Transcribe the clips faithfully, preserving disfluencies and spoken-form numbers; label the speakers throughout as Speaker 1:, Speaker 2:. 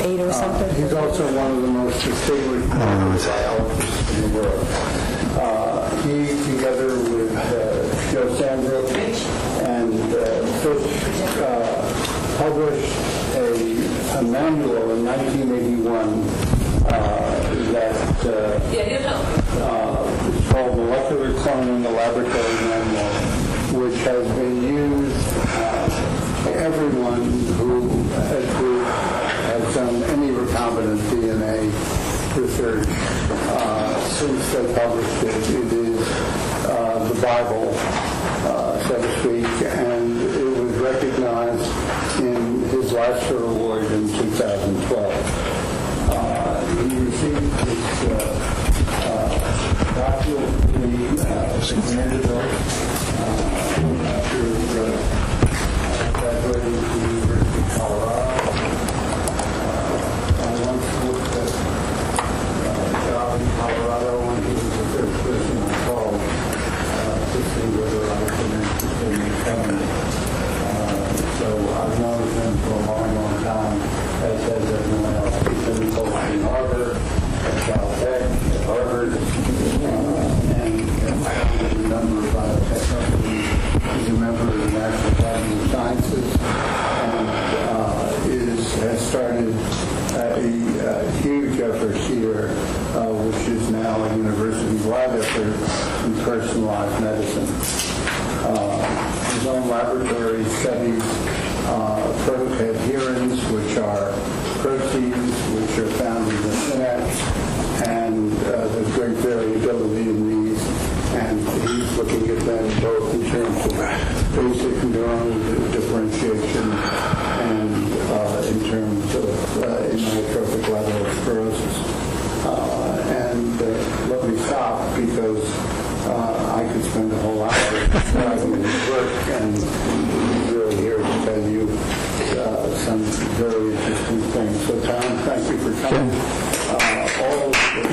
Speaker 1: eight or something?
Speaker 2: Uh, he's also one of the most distinguished biologists in the world. Uh, he, together with uh, Joe Sandbrook and uh, Fish, uh, published a, a manual in nineteen eighty-one uh, that uh, uh, is called Molecular Cloning, a Laboratory Manual, which has been used uh, by everyone who has, who has done any recombinant D N A research uh, since they published it. It is uh, the Bible, uh, so to speak, and it was recognized in his Lasker Award in two thousand twelve. Uh, he received his uh, uh, doctoral degree uh, from Vanderbilt uh, after uh, graduating from the University of Colorado. Uh, I once looked at uh, a job in Colorado when he was the first person I called uh, to see whether I was interested in becoming. Uh, so I've known him for a long, long time, as has everyone else. He's been both in Harvard, at Caltech, at Harvard, uh, and at a number of biotech companies. He's a member of the National Academy of Sciences and uh, is, has started a, a huge effort here, uh, which is now a university-wide effort in personalized medicine. Uh, his own laboratory studies uh, protoadherins, which are proteins which are found in the synapse, and uh, there's great variability in these, and he's looking at them both in terms of basic neuronal differentiation and uh, in terms of uh, amyotrophic lateral sclerosis. Uh, and uh, let me stop because uh, I could spend a whole hour describing his work, and he's really here to tell you uh, some very interesting things. So, Tom, thank you for coming. Uh, all of the,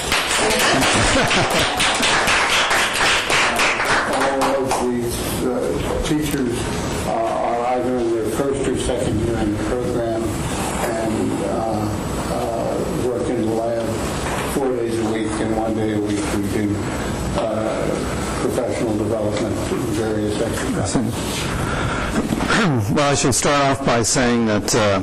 Speaker 2: all of these uh, teachers uh, are either in their first or second year in the program and uh, uh, work in the lab four days a week, and one day a week we do uh, professional development in various exercises.
Speaker 3: Well, I should start off by saying that uh,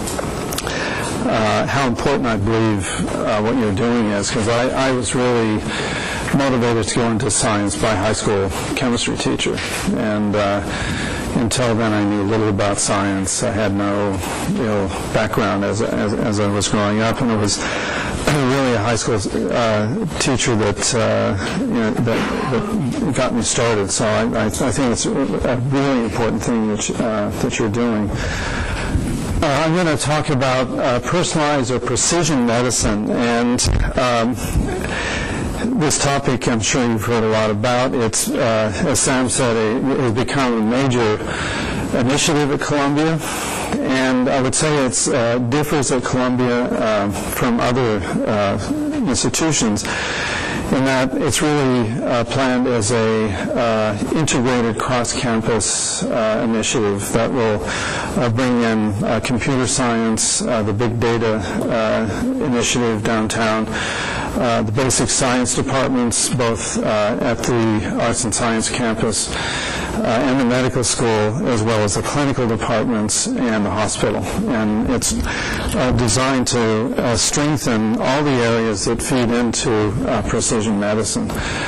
Speaker 3: uh, how important I believe uh, what you're doing is, because I, I was really motivated to go into science by a high school chemistry teacher, and uh, until then I knew little about science. I had no you know, background as, as, as I was growing up, and it was really a high school uh, teacher that, uh, you know, that that got me started. So I, I, I think it's a really important thing that, you, uh, that you're doing. Uh, I'm going to talk about uh, personalized or precision medicine, and um, this topic I'm sure you've heard a lot about. It's, uh, as Sam said, it has become a major initiative at Columbia, and I would say it uh, differs at Columbia uh, from other uh, institutions in that it's really uh, planned as a uh, integrated cross-campus uh, initiative that will uh, bring in uh, computer science, uh, the big data uh, initiative downtown, uh, the basic science departments, both uh, at the Arts and Science campus uh, and the medical school, as well as the clinical departments and the hospital. And it's uh, designed to uh, strengthen all the areas that feed into uh, precision medicine.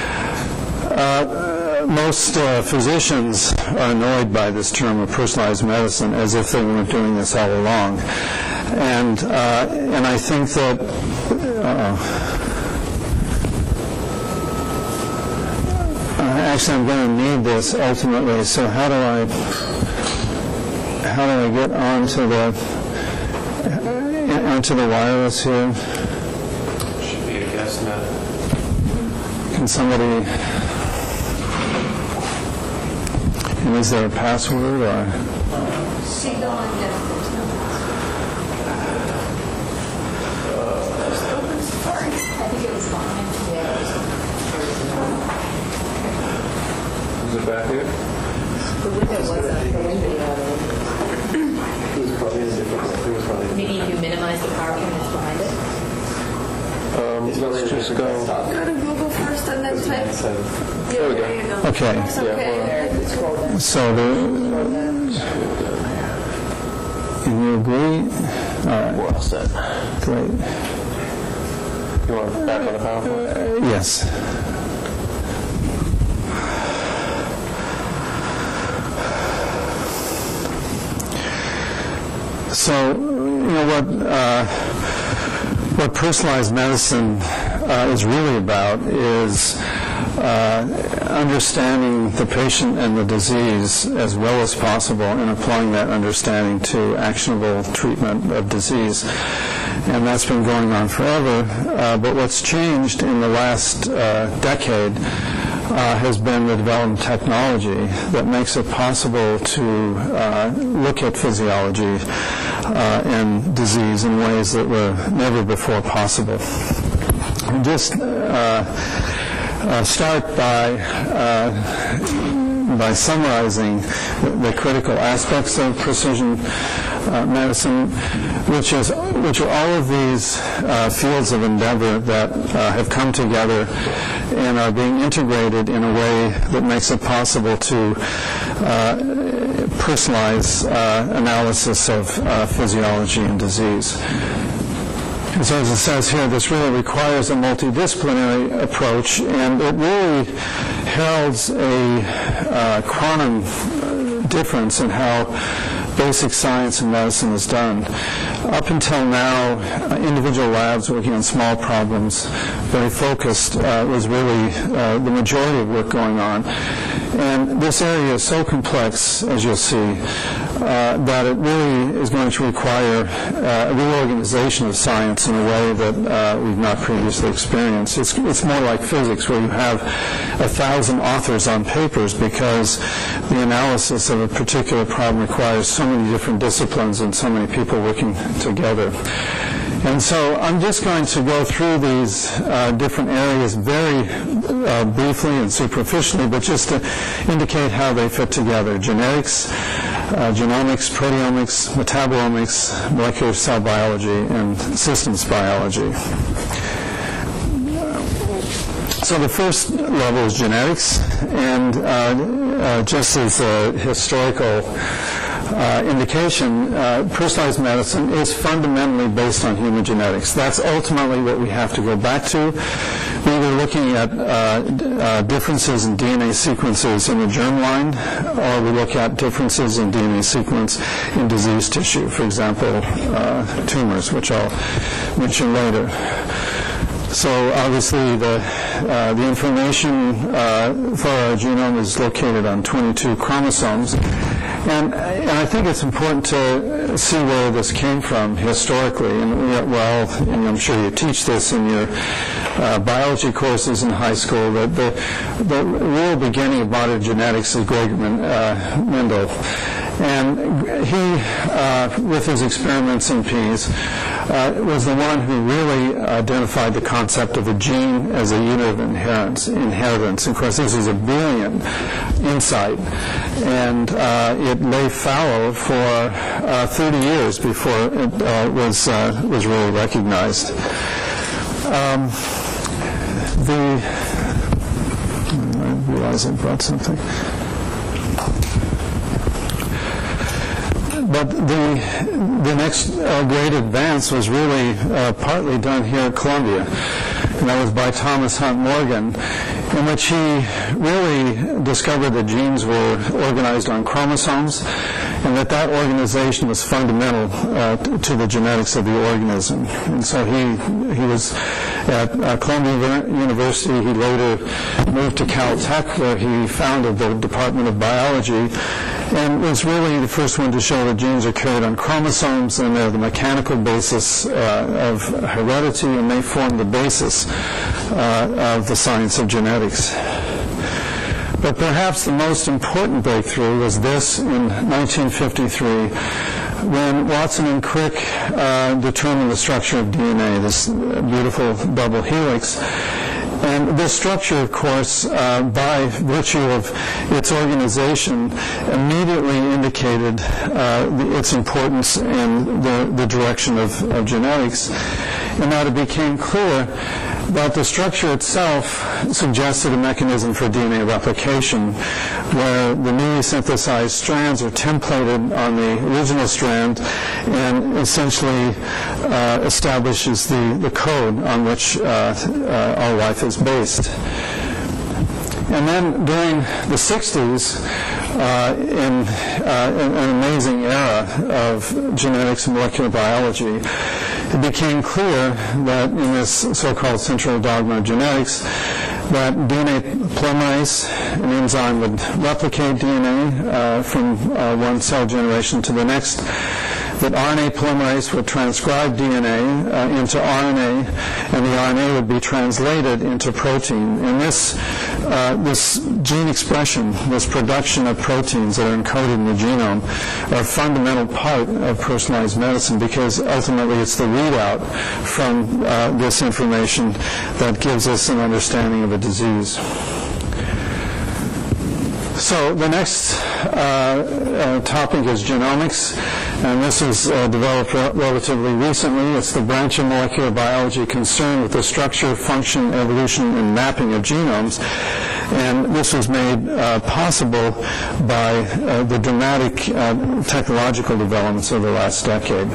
Speaker 3: Uh, most uh, physicians are annoyed by this term of personalized medicine, as if they weren't doing this all along. And uh, and I think that uh, actually I'm going to need this ultimately. So how do I how do I get onto the onto the wireless here?
Speaker 4: Should be a guest net.
Speaker 3: Can somebody? And is there a password or?
Speaker 1: She gone down. Sorry, I think it was gone.
Speaker 4: Is it back here?
Speaker 1: The window was up. The window.
Speaker 4: It was probably a different. It was probably.
Speaker 1: Maybe if you minimize the PowerPoint is behind it.
Speaker 4: Um, let's just go.
Speaker 5: Go to Google first and then type.
Speaker 4: There we go.
Speaker 5: There you go.
Speaker 3: Okay.
Speaker 5: That's okay.
Speaker 1: Scroll down.
Speaker 3: So, the, and you agree? All right,
Speaker 4: We're all set.
Speaker 3: great.
Speaker 4: You want back on the PowerPoint?
Speaker 3: Uh, yes. So, you know what? Uh, what personalized medicine uh, is really about is uh, understanding the patient and the disease as well as possible and applying that understanding to actionable treatment of disease. And that's been going on forever. Uh, but what's changed in the last uh, decade uh, has been the development of technology that makes it possible to uh, look at physiology uh, and disease in ways that were never before possible. And just uh, uh, start by uh, by summarizing the, the critical aspects of precision uh, medicine, which is which are all of these uh, fields of endeavor that uh, have come together and are being integrated in a way that makes it possible to uh, personalize uh, analysis of uh, physiology and disease. And so as it says here, this really requires a multidisciplinary approach, and it really heralds a uh, quantum difference in how basic science and medicine is done. Up until now, uh, individual labs working on small problems, very focused, uh, was really uh, the majority of work going on. And this area is so complex, as you'll see, uh, that it really is going to require uh, a reorganization of science in a way that uh, we've not previously experienced. It's, it's more like physics, where you have a thousand authors on papers because the analysis of a particular problem requires so many different disciplines and so many people working together. And so I'm just going to go through these uh, different areas very uh, briefly and superficially, but just to indicate how they fit together. Genetics, uh, genomics, proteomics, metabolomics, molecular cell biology, and systems biology. So the first level is genetics, and uh, uh, just as a historical Uh, indication, uh, personalized medicine is fundamentally based on human genetics. That's ultimately what we have to go back to. We were looking at uh, uh, differences in D N A sequences in the germline, or we look at differences in D N A sequence in disease tissue, for example, uh, tumors, which I'll mention later. So obviously the uh, the information uh, for our genome is located on twenty-two chromosomes, and, and I think it's important to see where this came from historically. And well, and I'm sure you teach this in your uh, biology courses in high school. That the the real beginning of modern genetics is Gregor uh, Mendel. And he, uh, with his experiments in peas, uh, was the one who really identified the concept of a gene as a unit of inheritance. inheritance. Of course, this is a brilliant insight, and uh, it lay fallow for uh, thirty years before it uh, was uh, was really recognized. Um, the I realize I brought something. But the the next uh, great advance was really uh, partly done here at Columbia, and that was by Thomas Hunt Morgan, in which he really discovered that genes were organized on chromosomes, and that that organization was fundamental uh, to the genetics of the organism. And so he he was at uh, Columbia University. He later moved to Caltech, where he founded the Department of Biology, and was really the first one to show that genes are carried on chromosomes, and they're the mechanical basis uh, of heredity, and they form the basis uh, of the science of genetics. But perhaps the most important breakthrough was this in nineteen fifty-three, when Watson and Crick uh, determined the structure of D N A, this beautiful double helix. And this structure, of course, uh, by virtue of its organization, immediately indicated uh, the, its importance in the, the direction of, of genetics, and that it became clear that the structure itself suggested a mechanism for D N A replication, where the newly synthesized strands are templated on the original strand and essentially uh, establishes the, the code on which uh, uh, all life is based. And then during the sixties, uh, in uh, an amazing era of genetics and molecular biology, it became clear that in this so-called central dogma of genetics, that D N A polymerase, an enzyme, would replicate D N A uh, from uh, one cell generation to the next, that R N A polymerase would transcribe D N A uh, into R N A, and the R N A would be translated into protein. And this, uh, this gene expression, this production of proteins that are encoded in the genome, are a fundamental part of personalized medicine, because ultimately it's the readout from uh, this information that gives us an understanding of a disease. So the next uh, uh, topic is genomics, and this was uh, developed re- relatively recently. It's the branch of molecular biology concerned with the structure, function, evolution, and mapping of genomes. And this was made uh, possible by uh, the dramatic uh, technological developments of the last decade.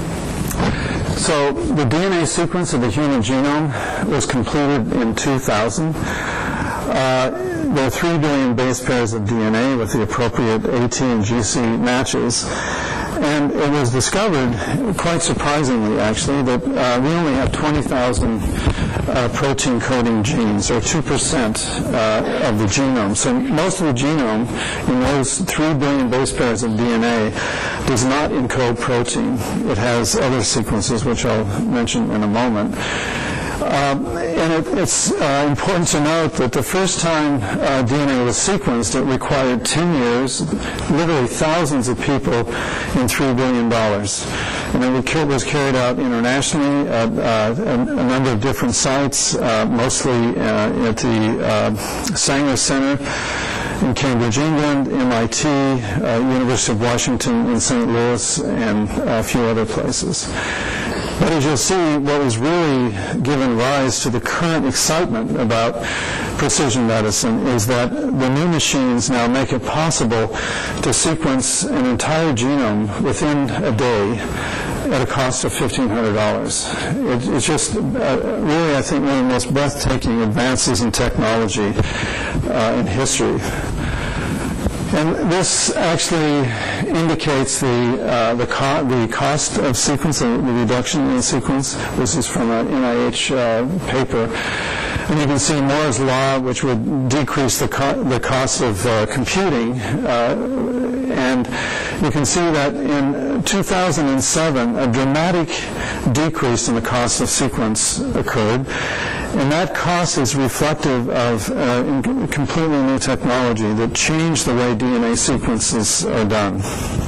Speaker 3: So the D N A sequence of the human genome was completed in two thousand. Uh, there are three billion base pairs of D N A with the appropriate A T and G C matches. And it was discovered, quite surprisingly actually, that uh, we only have twenty thousand uh, protein coding genes, or two percent uh, of the genome. So most of the genome in those three billion base pairs of D N A does not encode protein. It has other sequences, which I'll mention in a moment. Um, and it, it's uh, important to note that the first time uh, D N A was sequenced, it required ten years, literally thousands of people, and three billion dollars. And it was carried out internationally at uh, a, a number of different sites, uh, mostly uh, at the uh, Sanger Center in Cambridge, England, M I T, uh, University of Washington in Saint Louis, and a few other places. But as you'll see, what was really given rise to the current excitement about precision medicine is that the new machines now make it possible to sequence an entire genome within a day at a cost of fifteen hundred dollars. It, it's just uh, really, I think, one of the most breathtaking advances in technology uh, in history. And this actually indicates the uh, the, co- the cost of sequence, the reduction in sequence. This is from an N I H uh, paper. And you can see Moore's law, which would decrease the, co- the cost of uh, computing. Uh, and you can see that in two thousand seven, a dramatic decrease in the cost of sequence occurred. And that cost is reflective of uh, completely new technology that changed the way D N A sequences are done.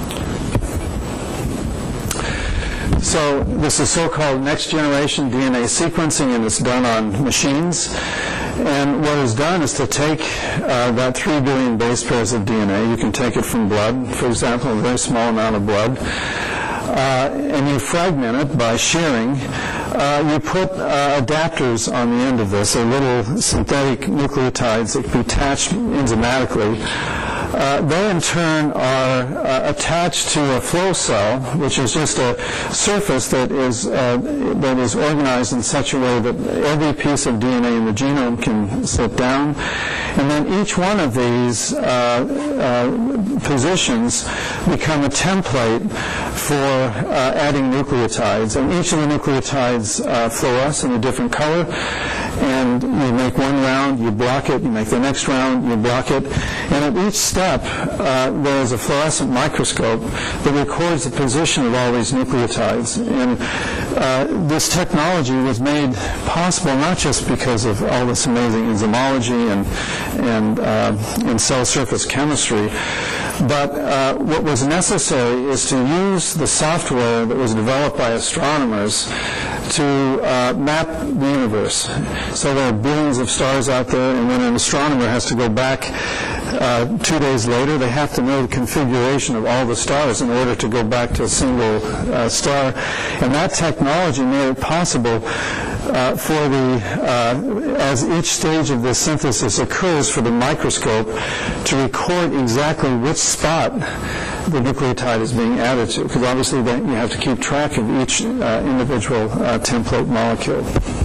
Speaker 3: So this is so-called next-generation D N A sequencing, and it's done on machines. And what is done is to take uh, that three billion base pairs of D N A. You can take it from blood, for example, a very small amount of blood. Uh, and you fragment it by shearing. Uh, you put uh, adapters on the end of this, or little synthetic nucleotides that can be attached enzymatically. Uh, they in turn are uh, attached to a flow cell, which is just a surface that is uh, that is organized in such a way that every piece of D N A in the genome can sit down, and then each one of these uh, uh, positions become a template for uh, adding nucleotides, and each of the nucleotides uh, fluoresce in a different color. And you make one round, you block it, you make the next round, you block it, and at each step uh, there is a fluorescent microscope that records the position of all these nucleotides. And uh, this technology was made possible not just because of all this amazing enzymology and and, uh, and cell surface chemistry, but uh, what was necessary is to use the software that was developed by astronomers to uh, map the universe. So there are billions of stars out there, and when an astronomer has to go back uh, two days later, they have to know the configuration of all the stars in order to go back to a single uh, star. And that technology made it possible uh, for the, uh, as each stage of this synthesis occurs for the microscope, to record exactly which spot the nucleotide is being added to, because obviously then you have to keep track of each uh, individual uh, template molecule.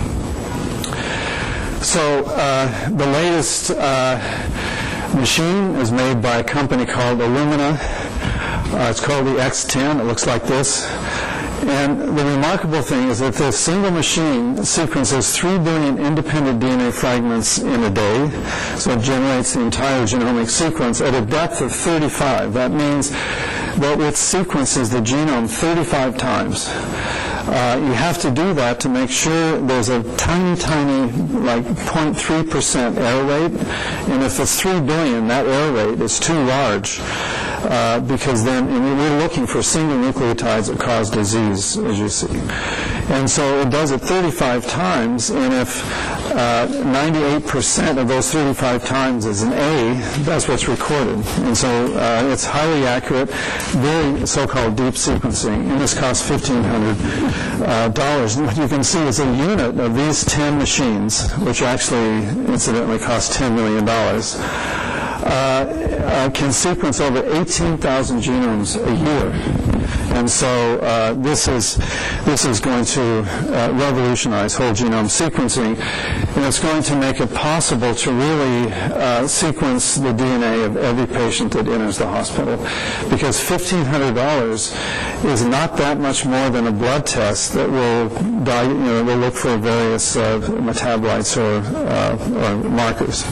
Speaker 3: So uh, the latest uh, machine is made by a company called Illumina. Uh, it's called the X ten. It looks like this. And the remarkable thing is that this single machine sequences three billion independent D N A fragments in a day, so it generates the entire genomic sequence at a depth of thirty-five. That means that it sequences the genome thirty-five times. Uh, you have to do that to make sure there's a tiny, tiny, like zero point three percent error rate, and if it's three billion, that error rate is too large. Uh, because then and we're looking for single nucleotides that cause disease, as you see. And so it does it thirty-five times, and if uh, ninety-eight percent of those thirty-five times is an A, that's what's recorded. And so uh, it's highly accurate, very so-called deep sequencing, and this costs fifteen hundred dollars. Uh, and what you can see is a unit of these ten machines, which actually incidentally cost ten million dollars. Uh, uh, can sequence over eighteen thousand genomes a year. And so uh, this is this is going to uh, revolutionize whole genome sequencing, and it's going to make it possible to really uh, sequence the D N A of every patient that enters the hospital, because fifteen hundred dollars is not that much more than a blood test that will di- you know, will look for various uh, metabolites or, uh, or markers.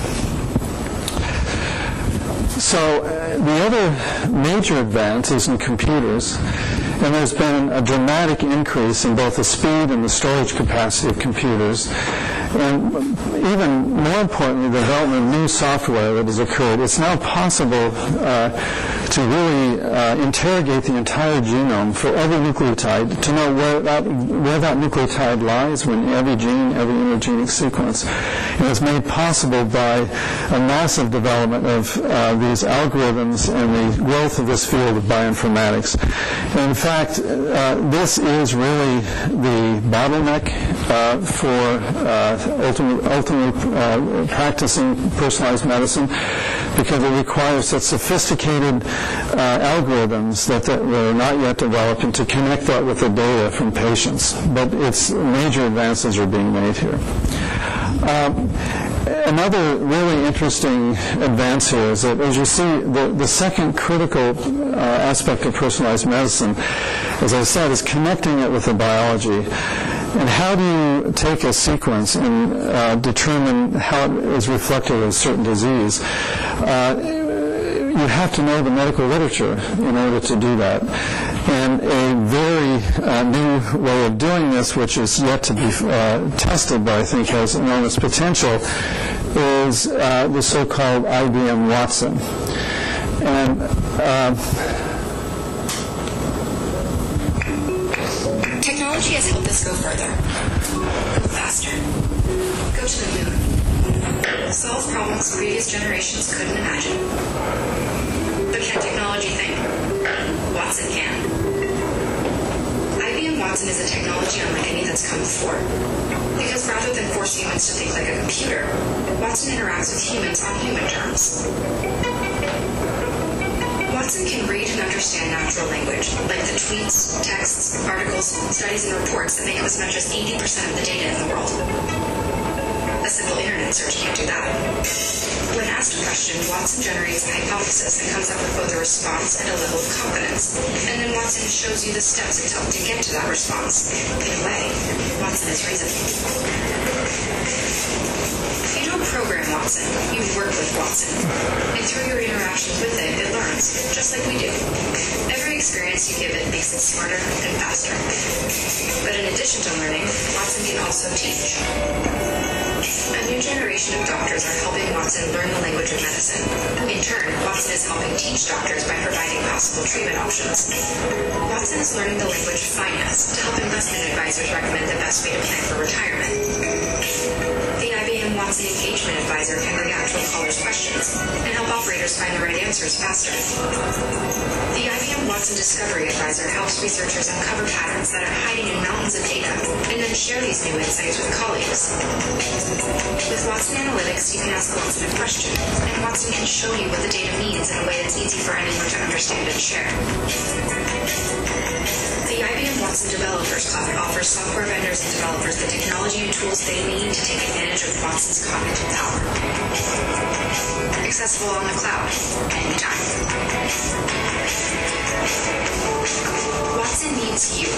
Speaker 3: So uh, the other major advance is in computers, and there's been a dramatic increase in both the speed and the storage capacity of computers, and even more importantly, the development of new software that has occurred. It's now possible uh, to really uh, interrogate the entire genome for every nucleotide, to know where that, where that nucleotide lies in every gene, every intergenic sequence. And it's made possible by a massive development of uh, these algorithms and the growth of this field of bioinformatics. And in fact, uh, this is really the bottleneck uh, for uh, ultimately, ultimately uh, practicing personalized medicine, because it requires such sophisticated uh, algorithms that, that were not yet developed, and to connect that with the data from patients. But it's major advances are being made here. Um, Another really interesting advance here is that, as you see, the, the second critical uh, aspect of personalized medicine, as I said, is connecting it with the biology. And how do you take a sequence and uh, determine how it is reflective of a certain disease? Uh, you have to know the medical literature in order to do that. And a very uh, new way of doing this, which is yet to be uh, tested, but I think has enormous potential, is uh, the so-called I B M Watson. And uh,
Speaker 6: technology has helped us go further, go faster, go to the moon, solve problems previous generations couldn't imagine. But can technology think? Watson can. I B M Watson is a technology unlike any that's come before. Because rather than force humans to think like a computer, Watson interacts with humans on human terms. Watson can read and understand natural language, like the tweets, texts, articles, studies, and reports that make up as much as eighty percent of the data in the world. A simple internet search can't do that. When asked a question, Watson generates a hypothesis and comes up with both a response and a level of confidence. And then Watson shows you the steps it took to get to that response. In a way, Watson is reason. You don't program Watson, you work with Watson. And through your interactions with it, it learns, just like we do. Every experience you give it makes it smarter and faster. But in addition to learning, Watson can also teach. A new generation of doctors are helping Watson learn the language of medicine. In turn, Watson is helping teach doctors by providing possible treatment options. Watson is learning the language of finance to help investment advisors recommend the best way to plan for retirement. The I B M Watson Engagement Advisor can read actual callers' questions and help operators find the right answers faster. The I B M Watson Discovery Advisor helps researchers uncover patterns that are hiding in mountains of data and then share these new insights with colleagues. With Watson Analytics, you can ask Watson a question, and Watson can show you what the data means in a way that's easy for anyone to understand and share. The I B M Watson Developers Cloud offers software vendors and developers the technology and tools they need to take advantage of Watson's cognitive power. Accessible on the cloud, anytime. Watson needs you.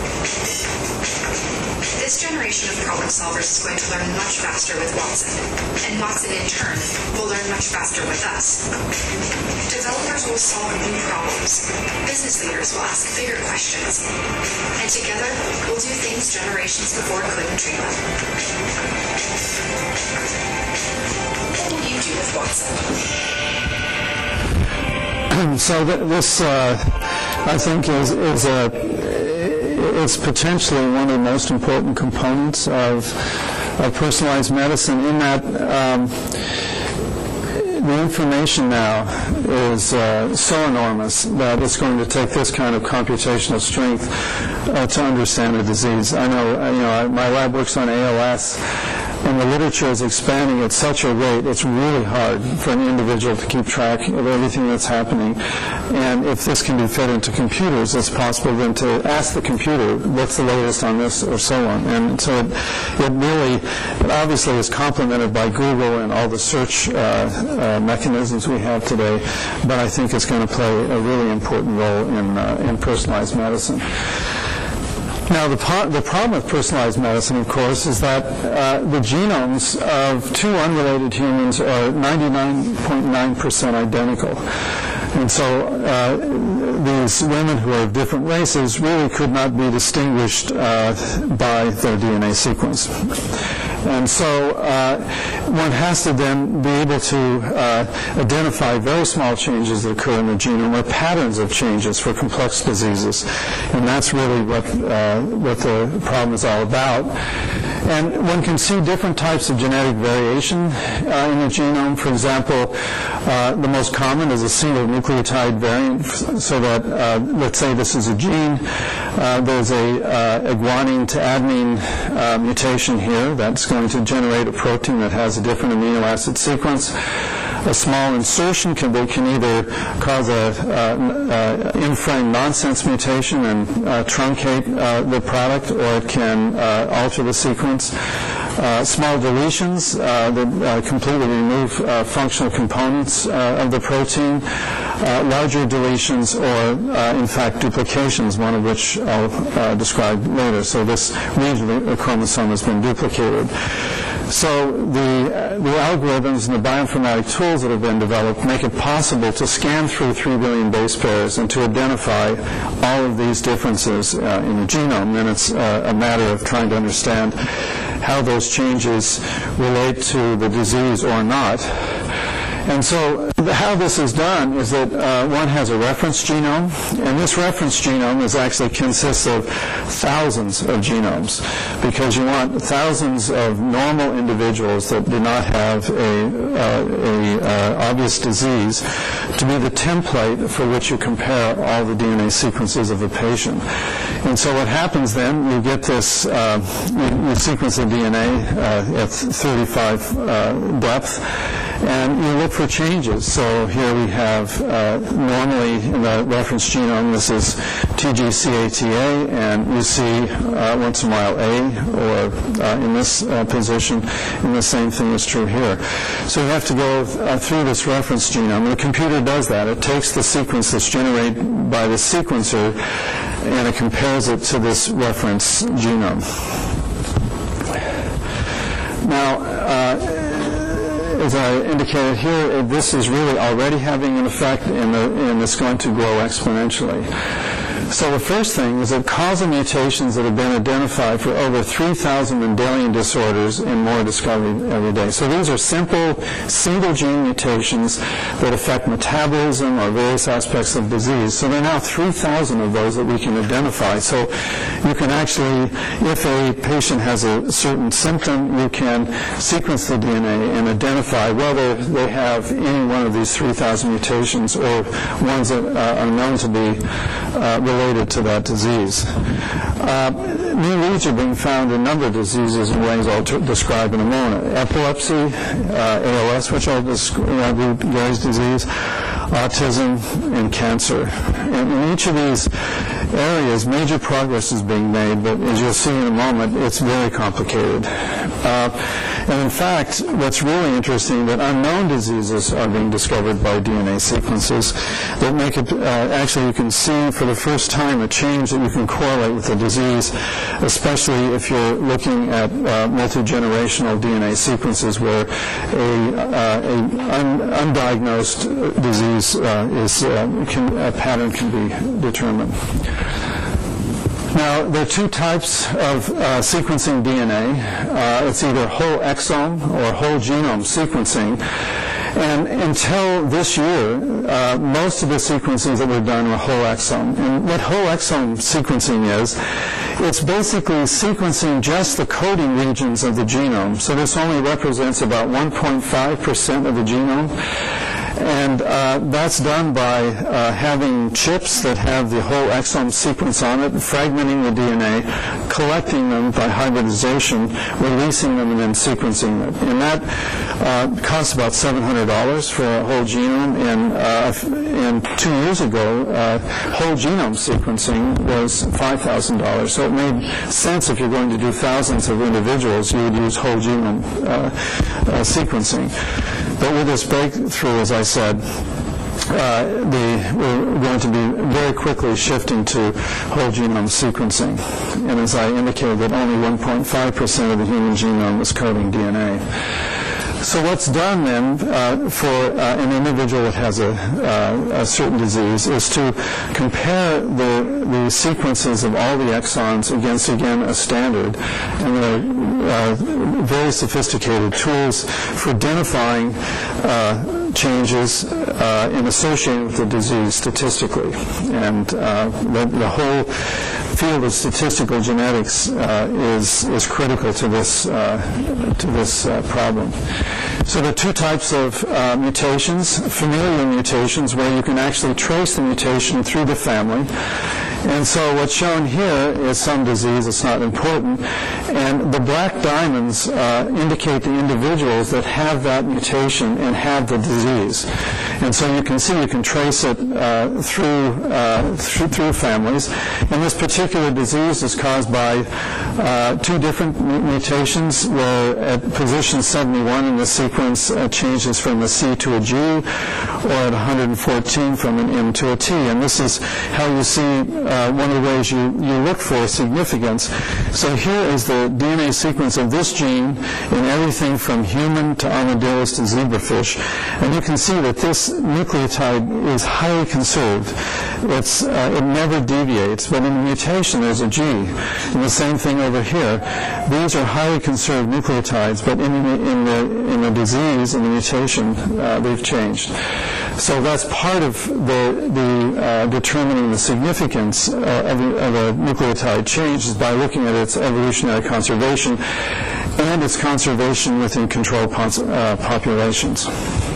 Speaker 6: This generation of problem solvers is going to learn much faster with Watson, and Watson in turn will learn much faster with us. Developers will solve new problems. Business leaders will ask bigger questions. And together, we'll do things generations before couldn't dream of. What will you do with Watson?
Speaker 3: So th- this, uh, I think, is, is a, it's potentially one of the most important components of, of personalized medicine in that um, the information now is uh, so enormous that it's going to take this kind of computational strength uh, to understand a disease. I know, uh, you know, I, my lab works on A L S, and the literature is expanding at such a rate, it's really hard for an individual to keep track of everything that's happening. And if this can be fed into computers, it's possible then to ask the computer, what's the latest on this, or so on. And so it, it really, it obviously is complemented by Google and all the search uh, uh, mechanisms we have today, but I think it's going to play a really important role in, uh, in personalized medicine. Now, the, po- the problem with personalized medicine, of course, is that uh, the genomes of two unrelated humans are ninety-nine point nine percent identical. And so uh, these women who are of different races really could not be distinguished uh, by their D N A sequence. And so uh, one has to then be able to uh, identify very small changes that occur in the genome or patterns of changes for complex diseases. And that's really what, uh, what the problem is all about. And one can see different types of genetic variation uh, in the genome. For example, uh, the most common is a single nucleotide variant, so that, uh, let's say this is a gene. Uh, there's a, uh, a guanine to adenine uh, mutation here that's going to generate a protein that has a different amino acid sequence. A small insertion can, be, can either cause a uh, uh, in-frame nonsense mutation and uh, truncate uh, the product, or it can uh, alter the sequence. Uh, small deletions uh, that uh, completely remove uh, functional components uh, of the protein. Uh, larger deletions, or uh, in fact duplications, one of which I'll uh, describe later. So this region of the chromosome has been duplicated. So the, uh, the algorithms and the bioinformatic tools that have been developed make it possible to scan through three billion base pairs and to identify all of these differences uh, in the genome. And it's uh, a matter of trying to understand how those changes relate to the disease or not. And so how this is done is that uh, one has a reference genome, and this reference genome is actually consists of thousands of genomes, because you want thousands of normal individuals that do not have a, uh, a uh, obvious disease to be the template for which you compare all the D N A sequences of a patient. And so what happens then, you get this, uh, you, you sequence the D N A uh, at thirty-five uh, depth, and you look for changes. So here we have uh, normally in the reference genome, this is T G C A T A, and you see uh, once in a while A, or uh, in this uh, position, and the same thing is true here. So you have to go uh, through this reference genome. The computer does that. It takes the sequence that's generated by the sequencer, and it compares it to this reference genome. Now, uh, as I indicated here, this is really already having an effect, and, and it's going to grow exponentially. So the first thing is that causal mutations that have been identified for over three thousand Mendelian disorders and more discovered every day. So these are simple single gene mutations that affect metabolism or various aspects of disease. So there are now three thousand of those that we can identify. So you can actually, if a patient has a certain symptom, you can sequence the D N A and identify whether they have any one of these three thousand mutations or ones that uh, are known to be uh, related to that disease. Uh, new leads are being found in a number of diseases in ways I'll t- describe in a moment. Epilepsy, uh, A L S, which I'll describe, Gary's disease, autism, and cancer. And in each of these areas, major progress is being made, but as you'll see in a moment, it's very complicated. Uh, and in fact, what's really interesting, that unknown diseases are being discovered by D N A sequences that make it, uh, actually you can see for the first time a change that you can correlate with the disease, especially if you're looking at uh, multi-generational D N A sequences where a, uh, a un- undiagnosed disease uh, is, uh, can, a pattern can be determined. Now, there are two types of uh, sequencing D N A. Uh, it's either whole exome or whole genome sequencing. And until this year, uh, most of the sequences that were done were whole exome. And what whole exome sequencing is, it's basically sequencing just the coding regions of the genome. So this only represents about one point five percent of the genome. And uh, that's done by uh, having chips that have the whole exome sequence on it, fragmenting the D N A, collecting them by hybridization, releasing them, and then sequencing them. And that uh, costs about seven hundred dollars for a whole genome. And, uh, and two years ago, uh, whole genome sequencing was five thousand dollars. So it made sense if you're going to do thousands of individuals, you would use whole genome uh, uh, sequencing. But with this breakthrough, as I said, uh, the, we're going to be very quickly shifting to whole genome sequencing. And as I indicated, that only one point five percent of the human genome is coding D N A. So what's done then uh, for uh, an individual that has a, uh, a certain disease is to compare the, the sequences of all the exons against, again, a standard. And there are uh, very sophisticated tools for identifying uh, changes uh, and associating with the disease statistically. And uh, the, the whole field of statistical genetics uh, is is critical to this uh, to this uh, problem. So there are two types of uh, mutations: familial mutations, where you can actually trace the mutation through the family. And so what's shown here is some disease. It's not important. And the black diamonds uh, indicate the individuals that have that mutation and have the disease. And so you can see you can trace it uh, through, uh, through through families. And this particular disease is caused by uh, two different mutations, where at position seventy-one in the sequence uh, changes from a C to a G, or at one hundred fourteen from an M to a T. And this is how you see uh, one of the ways you, you look for significance. So here is the D N A sequence of this gene in everything from human to armadillos to zebrafish. And you can see that this nucleotide is highly conserved. It's, uh, it never deviates, but in the mutation there's a G. And the same thing over here. These are highly conserved nucleotides, but in the, in the, in the disease, in the mutation, uh, they've changed. So that's part of the, the uh, determining the significance uh, of, of a nucleotide change, is by looking at its evolutionary conservation and its conservation within controlled uh, populations.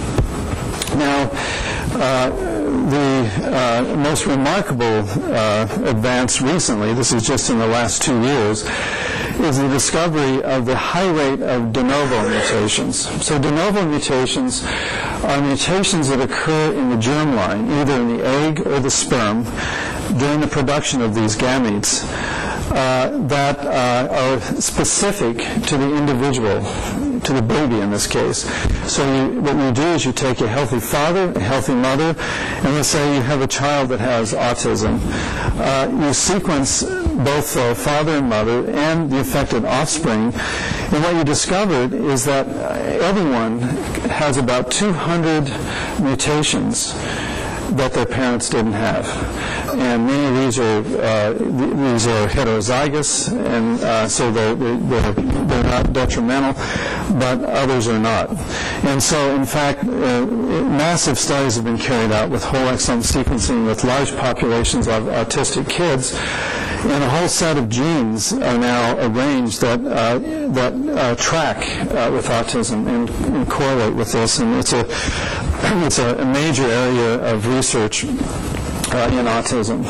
Speaker 3: Now, uh, the uh, most remarkable uh, advance recently, this is just in the last two years, is the discovery of the high rate of de novo mutations. So de novo mutations are mutations that occur in the germline, either in the egg or the sperm, during the production of these gametes, uh, that uh, are specific to the individual, to the baby in this case. So you, what you do is you take a healthy father, a healthy mother, and let's say you have a child that has autism. Uh, you sequence both the father and mother and the affected offspring, and what you discovered is that everyone has about two hundred mutations that their parents didn't have. And many of these are uh, these are heterozygous, and uh, so they're, they're, they're not detrimental, but others are not. And so, in fact, uh, massive studies have been carried out with whole exome sequencing with large populations of autistic kids, and a whole set of genes are now arranged that uh, that uh, track uh, with autism and, and correlate with this, and it's a it's a major area of research uh, in autism.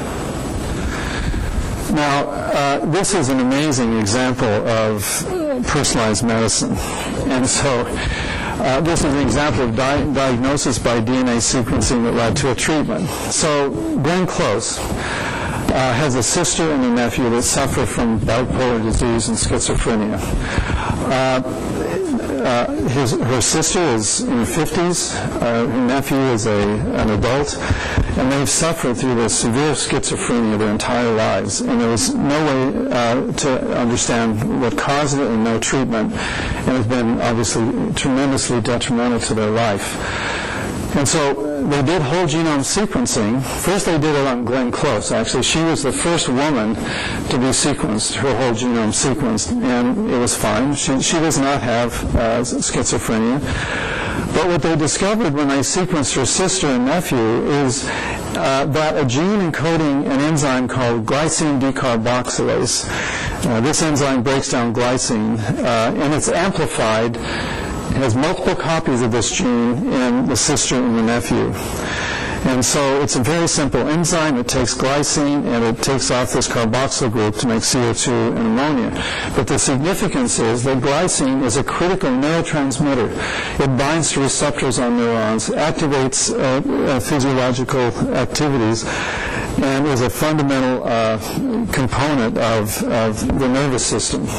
Speaker 3: Now, uh, this is an amazing example of personalized medicine, and so uh, this is an example of di- diagnosis by D N A sequencing that led to a treatment. So, Glenn Close Uh, has a sister and a nephew that suffer from bipolar disease and schizophrenia. Uh, uh, his, her sister is in her fifties, uh, her nephew is a, an adult, and they've suffered through this severe schizophrenia their entire lives, and there was no way uh, to understand what caused it and no treatment, and it's been obviously tremendously detrimental to their life. And so they did whole genome sequencing. First they did it on Glenn Close. Actually, she was the first woman to be sequenced, her whole genome sequenced, and it was fine. She, she does not have uh, schizophrenia. But what they discovered when they sequenced her sister and nephew is uh, that a gene encoding an enzyme called glycine decarboxylase, uh, this enzyme breaks down glycine, uh, and it's amplified. It has multiple copies of this gene in the sister and the nephew. And so it's a very simple enzyme. It takes glycine and it takes off this carboxyl group to make C O two and ammonia. But the significance is that glycine is a critical neurotransmitter. It binds to receptors on neurons, activates uh, uh, physiological activities, and is a fundamental uh, component of, of the nervous system.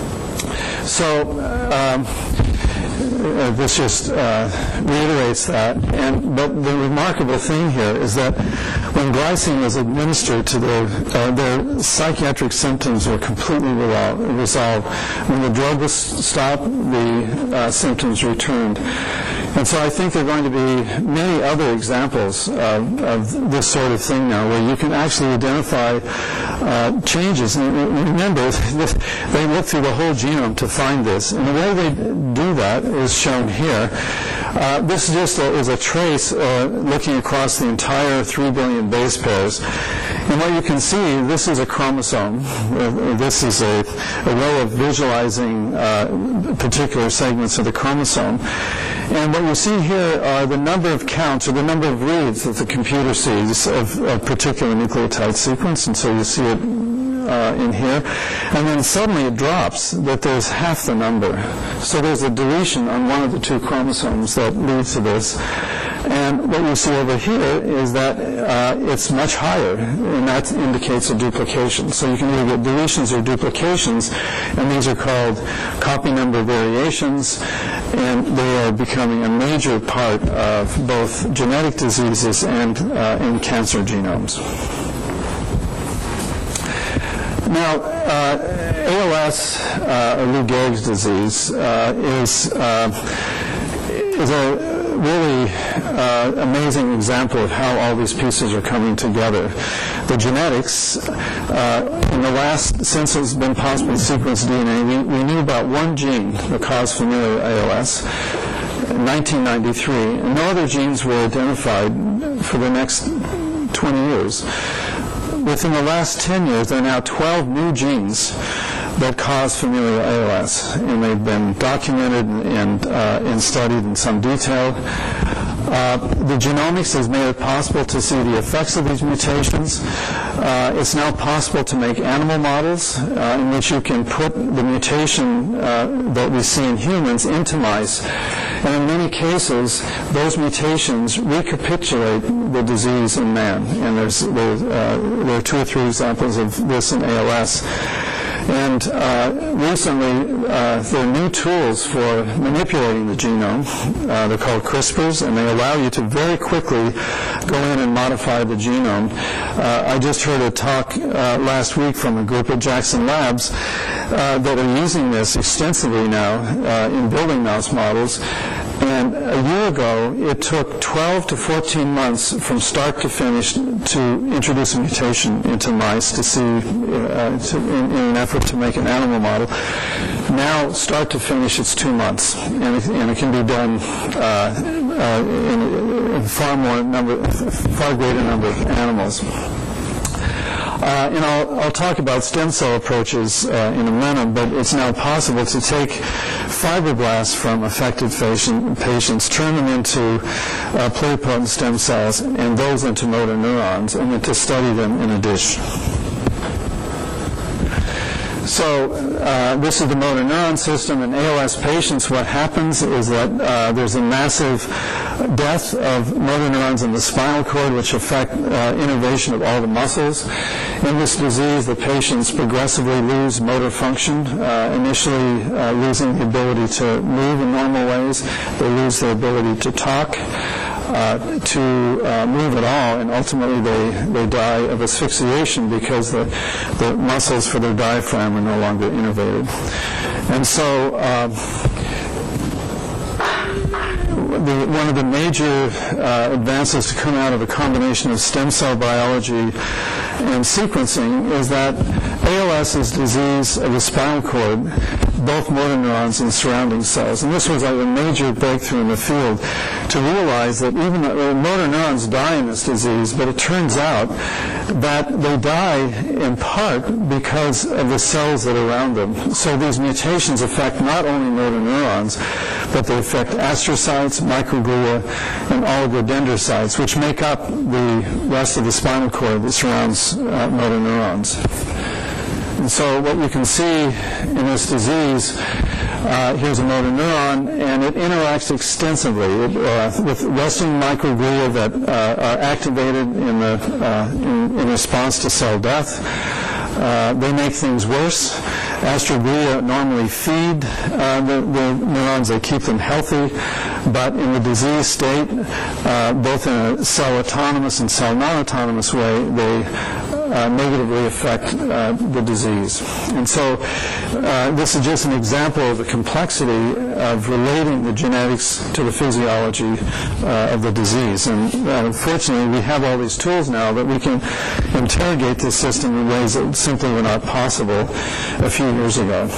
Speaker 3: So, um, Uh, this just uh, reiterates that. And but the remarkable thing here is that when glycine was administered to their uh, their psychiatric symptoms were completely resolved. When the drug was stopped, the uh, symptoms returned. And so I think there are going to be many other examples of, of this sort of thing now, where you can actually identify uh, changes. And remember, they look through the whole genome to find this. And the way they do that is shown here. Uh, this just a, is a trace uh, looking across the entire three billion base pairs. And what you can see, this is a chromosome. Uh, this is a, a way of visualizing uh, particular segments of the chromosome. And what you see here are the number of counts, or the number of reads that the computer sees of a particular nucleotide sequence. And so you see it Uh, in here, and then suddenly it drops, that there's half the number. So there's a deletion on one of the two chromosomes that leads to this. And what you see over here is that uh, it's much higher, and that indicates a duplication. So you can either get deletions or duplications, and these are called copy number variations, and they are becoming a major part of both genetic diseases and uh, in cancer genomes. Now, uh, A L S, uh, or Lou Gehrig's disease, uh, is uh, is a really uh, amazing example of how all these pieces are coming together. The genetics, uh, in the last, since it's been possible to sequence D N A, we, we knew about one gene that caused familial A L S in nineteen ninety-three, and no other genes were identified for the next twenty years. Within the last ten years, there are now twelve new genes that cause familial A L S, and they've been documented and, uh, and studied in some detail. Uh, the genomics has made it possible to see the effects of these mutations. Uh, it's now possible to make animal models uh, in which you can put the mutation uh, that we see in humans into mice. And in many cases, those mutations recapitulate the disease in man. And there's, there's, uh, there are two or three examples of this in A L S. And uh, recently, uh, there are new tools for manipulating the genome. Uh, they're called CRISPRs, and they allow you to very quickly go in and modify the genome. Uh, I just heard a talk uh, last week from a group at Jackson Labs uh, that are using this extensively now uh, in building mouse models. And a year ago, it took twelve to fourteen months from start to finish to introduce a mutation into mice to see, uh, to, in, in an effort to make an animal model. Now, start to finish, it's two months, and it, and it can be done uh, uh, in, in far more number, far greater number of animals. Uh, and I'll, I'll talk about stem cell approaches uh, in a minute, but it's now possible to take fibroblasts from affected patient, patients, turn them into uh, pluripotent stem cells, and those into motor neurons, and then to study them in a dish. So uh, this is the motor neuron system. In A L S patients, what happens is that uh, there's a massive death of motor neurons in the spinal cord, which affect uh, innervation of all the muscles. In this disease, the patients progressively lose motor function, uh, initially uh, losing the ability to move in normal ways. They lose their ability to talk, Uh, to uh, move at all, and ultimately they, they die of asphyxiation because the, the muscles for their diaphragm are no longer innervated. And so uh, the, one of the major uh, advances to come out of a combination of stem cell biology and sequencing is that A L S is disease of the spinal cord, both motor neurons and surrounding cells. And this was like a major breakthrough in the field to realize that even though motor neurons die in this disease, but it turns out that they die in part because of the cells that are around them. So these mutations affect not only motor neurons, but they affect astrocytes, microglia, and oligodendrocytes, which make up the rest of the spinal cord that surrounds uh, motor neurons. And so what you can see in this disease, uh, here's a motor neuron, and it interacts extensively it, uh, with resting microglia that uh, are activated in, the, uh, in, in response to cell death. Uh, they make things worse. Astroglia normally feed uh, the, the neurons. They keep them healthy. But in the disease state, uh, both in a cell-autonomous and cell-non-autonomous way, they uh, negatively affect uh, the disease. And so uh, this is just an example of the complexity of relating the genetics to the physiology uh, of the disease. And uh, fortunately, we have all these tools now that we can interrogate this system in ways that simply were not possible a few years ago.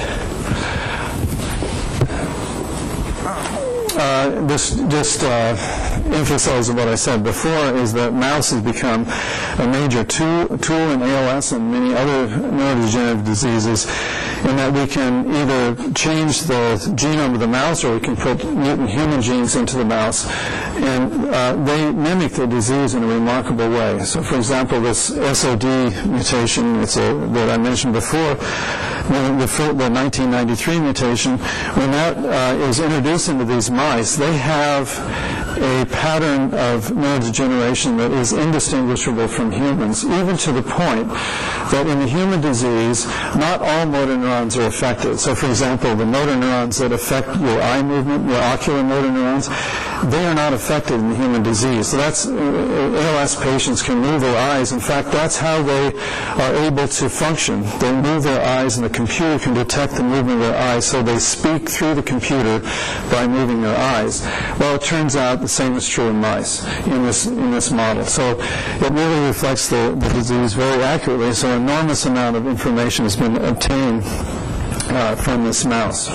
Speaker 3: Uh, this just uh, emphasizes what I said before, is that mouse has become a major tool, tool in A L S and many other neurodegenerative diseases, in that we can either change the genome of the mouse or we can put mutant human genes into the mouse, and uh, they mimic the disease in a remarkable way. So, for example, this S O D mutation it's a, that I mentioned before, the, the nineteen ninety-three mutation, when that uh, is introduced into these mice, they have a pattern of neurodegeneration that is indistinguishable from humans, even to the point that in the human disease, not all motor neurons are affected. So, for example, the motor neurons that affect your eye movement, your ocular motor neurons, they are not affected in the human disease. So that's, uh, A L S patients can move their eyes. In fact, that's how they are able to function. They move their eyes, and the computer can detect the movement of their eyes, so they speak through the computer by moving their eyes. Well, it turns out the same is true in mice in this in this model. So it really reflects the, the disease very accurately. So an enormous amount of information has been obtained uh, from this mouse.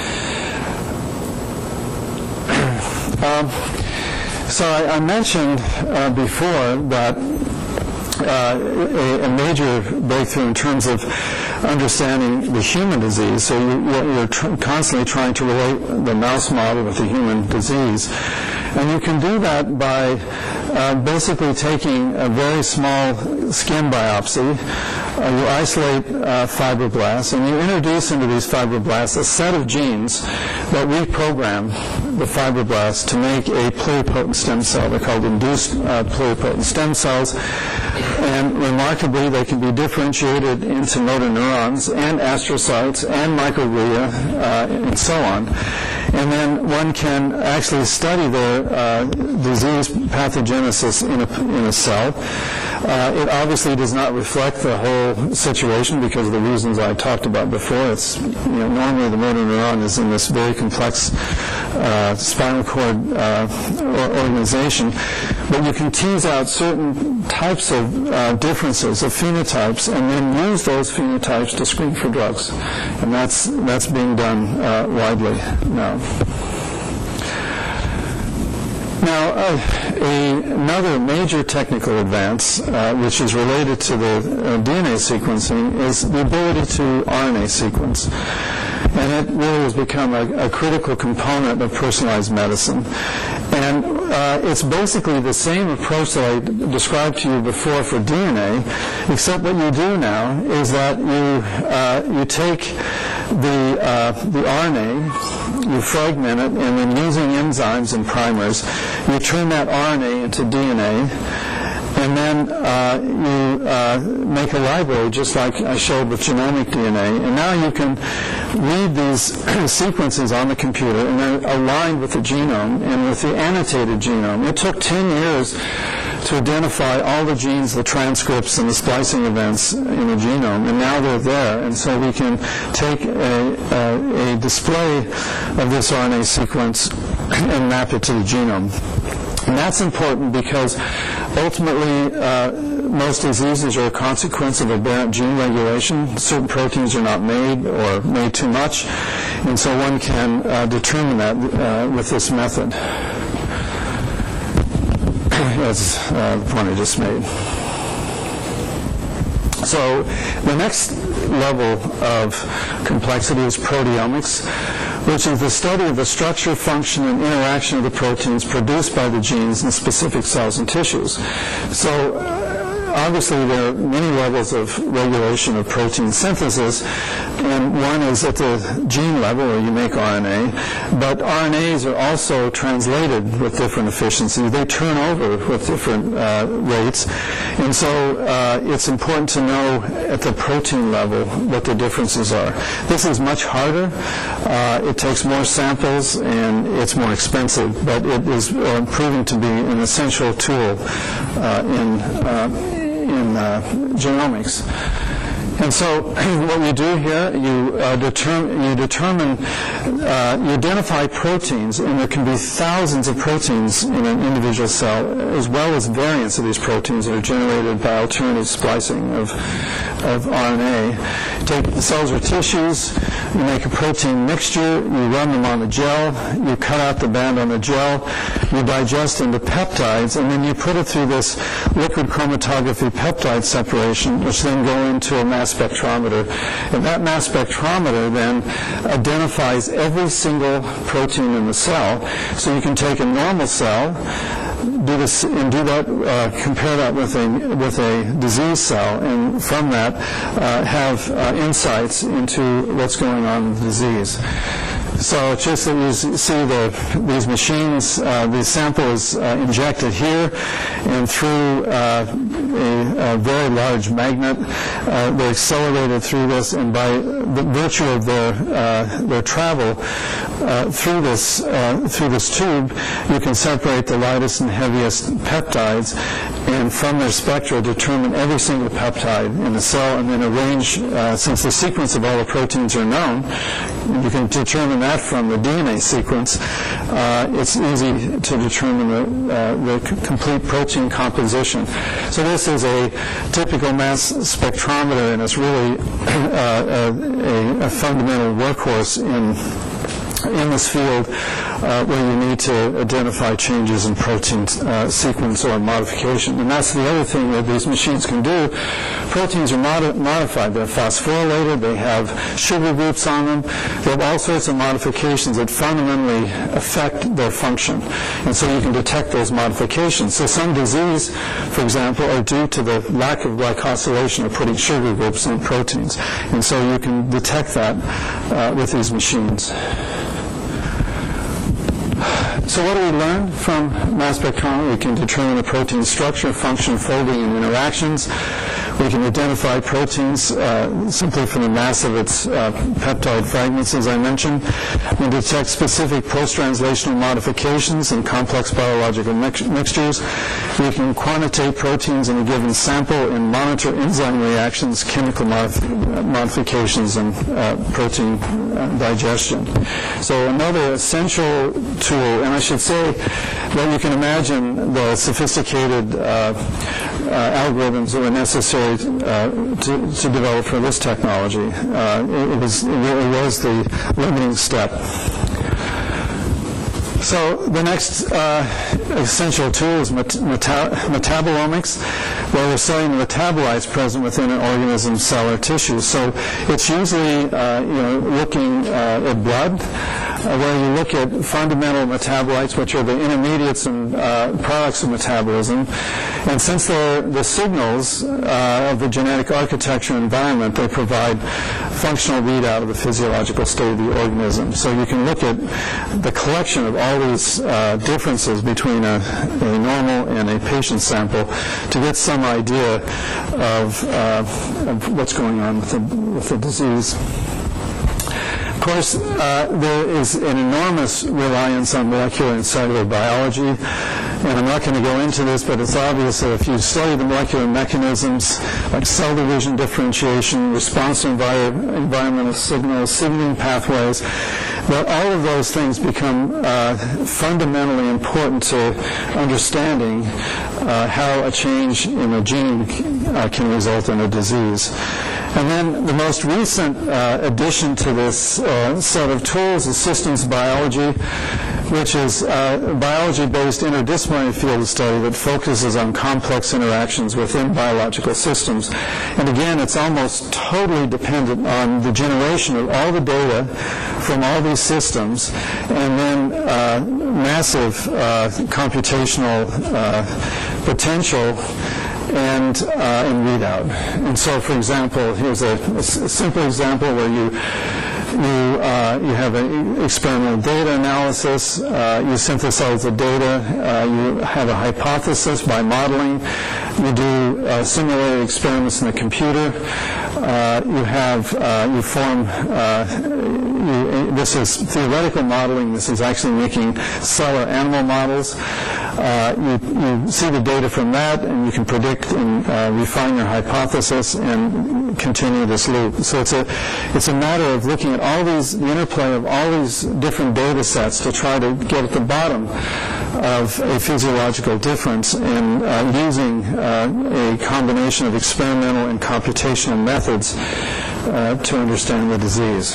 Speaker 3: um, so I, I mentioned uh, before that Uh, a, a major breakthrough in terms of understanding the human disease. So you, you're tr- constantly trying to relate the mouse model with the human disease. And you can do that by uh, basically taking a very small skin biopsy. Uh, you isolate uh, fibroblasts, and you introduce into these fibroblasts a set of genes that reprogram the fibroblasts to make a pluripotent stem cell. They're called induced uh, pluripotent stem cells. And remarkably, they can be differentiated into motor neurons and astrocytes and microglia uh, and so on. And then one can actually study the uh, disease pathogenesis in a, in a cell. Uh, it obviously does not reflect the whole situation because of the reasons I talked about before. It's, you know, normally the motor neuron is in this very complex uh, spinal cord uh, organization, but you can tease out certain types of uh, differences of phenotypes and then use those phenotypes to screen for drugs. And that's, that's being done uh, widely now. Now, uh, a, another major technical advance, uh, which is related to the uh, D N A sequencing, is the ability to R N A sequence. And it really has become a, a critical component of personalized medicine. And uh, it's basically the same approach that I d- described to you before for D N A, except what you do now is that you uh, you take the uh, the R N A, you fragment it, and then using enzymes and primers, you turn that R N A into D N A. And then uh, you uh, make a library, just like I showed with genomic D N A. And now you can read these sequences on the computer, and they're aligned with the genome and with the annotated genome. It took ten years to identify all the genes, the transcripts, and the splicing events in the genome, and now they're there. And so we can take a, a, a display of this R N A sequence and map it to the genome. And that's important because ultimately uh, most diseases are a consequence of aberrant gene regulation. Certain proteins are not made or made too much, and so one can uh, determine that uh, with this method, as uh, the point I just made. So the next level of complexity is proteomics, which is the study of the structure, function, and interaction of the proteins produced by the genes in specific cells and tissues. So uh, obviously there are many levels of regulation of protein synthesis, and one is at the gene level where you make R N A, but R N As are also translated with different efficiency. They turn over with different uh, rates, and so uh, it's important to know at the protein level what the differences are. This is much harder. Uh, it takes more samples, and it's more expensive, but it is uh, proving to be an essential tool uh, in uh, in uh, genomics. And so what you do here, you, uh, determine, you determine, uh, you identify proteins, and there can be thousands of proteins in an individual cell, as well as variants of these proteins that are generated by alternative splicing of, of R N A. You take the cells or tissues, you make a protein mixture, you run them on the gel, you cut out the band on the gel, you digest into peptides, and then you put it through this liquid chromatography peptide separation, which then go into a mass spectrometer. And that mass spectrometer then identifies every single protein in the cell. So you can take a normal cell, do this, and do that, uh, compare that with a with a disease cell, and from that uh, have uh, insights into what's going on in the disease. So it's just that you see the, these machines, uh, the sample is uh, injected here, and through uh, a, a very large magnet, uh, they're accelerated through this, and by the virtue of their uh, their travel uh, through this uh, through this tube, you can separate the lightest and heaviest peptides, and from their spectra determine every single peptide in the cell, and then arrange, uh, since the sequence of all the proteins are known, you can determine that from the D N A sequence. Uh, it's easy to determine the, uh, the c- complete protein composition. So this is a typical mass spectrometer, and it's really uh, a, a fundamental workhorse in in this field uh, where you need to identify changes in protein uh, sequence or modification. And that's the other thing that these machines can do. Proteins are mod- modified. They're phosphorylated. They have sugar groups on them. They have all sorts of modifications that fundamentally affect their function. And so you can detect those modifications. So some disease, for example, are due to the lack of glycosylation of putting sugar groups in proteins. And so you can detect that uh, with these machines. So what do we learn from mass spectrometry? We can determine the protein structure, function, folding, and interactions. We can identify proteins uh, simply from the mass of its uh, peptide fragments, as I mentioned. We can detect specific post-translational modifications in complex biological mix- mixtures. We can quantitate proteins in a given sample and monitor enzyme reactions, chemical modif- modifications, and uh, protein uh, digestion. So another essential tool, and I should say that you can imagine the sophisticated uh, uh, algorithms that were necessary uh, to, to develop for this technology. Uh, it, it, was, it really was the limiting step. So the next uh, essential tool is met- meta- metabolomics, where we're studying the metabolites present within an organism's cell or tissue. So it's usually uh, you know, looking uh, at blood, uh, where you look at fundamental metabolites, which are the intermediates and uh, products of metabolism. And since they're the signals uh, of the genetic architecture and environment, they provide functional readout of the physiological state of the organism. So you can look at the collection of all these uh, differences between a, a normal and a patient sample to get some idea of, uh, of what's going on with the, with the disease. Of course, uh, there is an enormous reliance on molecular and cellular biology, and I'm not going to go into this, but it's obvious that if you study the molecular mechanisms like cell division, differentiation, response to envir- environmental signals, signaling pathways, that all of those things become uh, fundamentally important to understanding uh, how a change in a gene uh, can result in a disease. And then the most recent uh, addition to this uh, set of tools is systems biology, which is a biology-based interdisciplinary field of study that focuses on complex interactions within biological systems. And again, it's almost totally dependent on the generation of all the data from all these systems, and then uh, massive uh, computational uh, potential and uh, and readout. And so, for example, here's a, a simple example where you you uh, you have an experimental data analysis. Uh, you synthesize the data. Uh, you have a hypothesis by modeling. You do uh, simulated experiments in the computer. Uh, you have uh, you form. Uh, you, this is theoretical modeling. This is actually making cell or animal models. Uh, you, you see the data from that, and you can predict and uh, refine your hypothesis and continue this loop. So it's a it's a matter of looking at all these, the interplay of all these different data sets to try to get at the bottom of a physiological difference, and uh, using uh, a combination of experimental and computational methods uh, to understand the disease.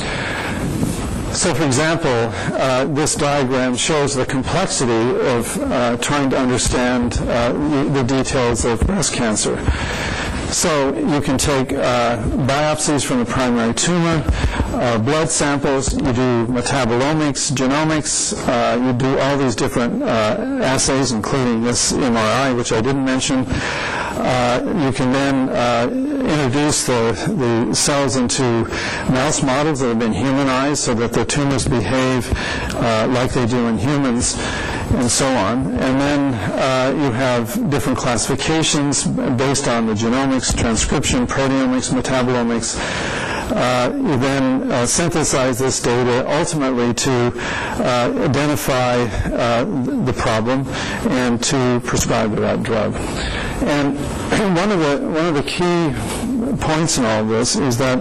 Speaker 3: So, for example, uh, this diagram shows the complexity of uh, trying to understand uh, the, the details of breast cancer. So you can take uh, biopsies from the primary tumor, uh, blood samples, you do metabolomics, genomics, uh, you do all these different uh, assays, including this M R I, which I didn't mention. Uh, you can then uh, introduce the, the cells into mouse models that have been humanized so that the tumors behave uh, like they do in humans, and so on. And then uh, you have different classifications based on the genomics, transcription, proteomics, metabolomics. Uh, you then uh, synthesize this data ultimately to uh, identify uh, the problem and to prescribe the right drug. And one of the one of the key points in all of this is that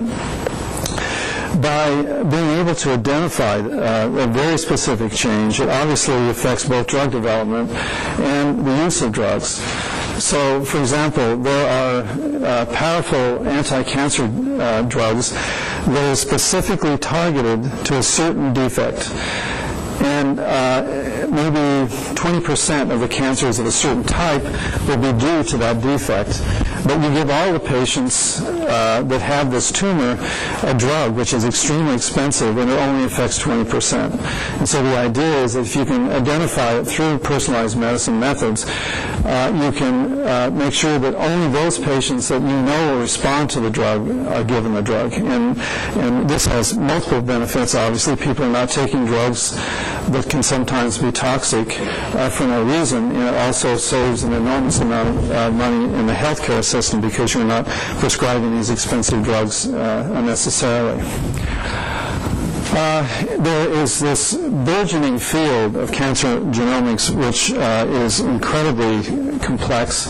Speaker 3: by being able to identify uh, a very specific change, it obviously affects both drug development and the use of drugs. So, for example, there are uh, powerful anti-cancer uh, drugs that are specifically targeted to a certain defect. And uh, maybe twenty percent of the cancers of a certain type will be due to that defect. But we give all the patients uh, uh, that have this tumor a drug which is extremely expensive and it only affects twenty percent. And so the idea is that if you can identify it through personalized medicine methods, uh, you can uh, make sure that only those patients that you know will respond to the drug are given the drug. And, and this has multiple benefits. Obviously, people are not taking drugs that can sometimes be toxic uh, for no reason. And it also saves an enormous amount of uh, money in the healthcare system because you're not prescribing these expensive drugs uh, unnecessarily. Uh, there is this burgeoning field of cancer genomics which uh, is incredibly complex.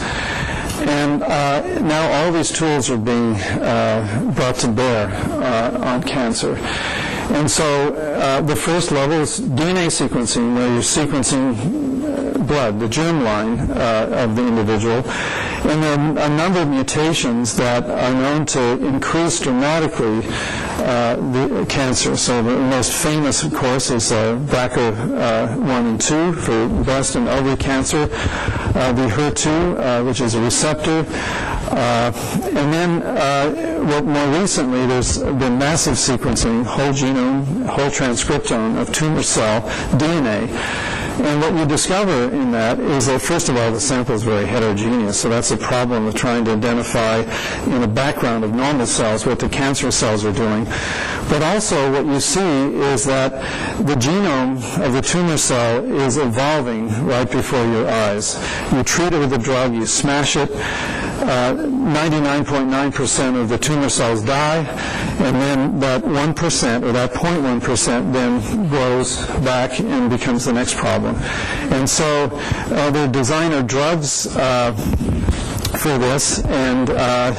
Speaker 3: And uh, now all these tools are being uh, brought to bear uh, on cancer. And so uh, the first level is D N A sequencing, where you're sequencing blood, the germline uh, of the individual. And there are a number of mutations that are known to increase dramatically uh, the cancer. So the most famous, of course, is uh, B R C A one and two for breast and ovary cancer, uh, the H E R two, uh, which is a receptor. Uh, and then uh, well, more recently, there's been massive sequencing, whole genome, whole transcriptome of tumor cell D N A. And what you discover in that is that, first of all, the sample is very heterogeneous, so that's a problem of trying to identify in the background of normal cells what the cancer cells are doing. But also what you see is that the genome of the tumor cell is evolving right before your eyes. You treat it with a drug, you smash it, uh, ninety-nine point nine percent of the tumor cells die, and then that one percent, or that zero point one percent, then grows back and becomes the next problem. And so uh, the designer drugs uh, for this, and uh,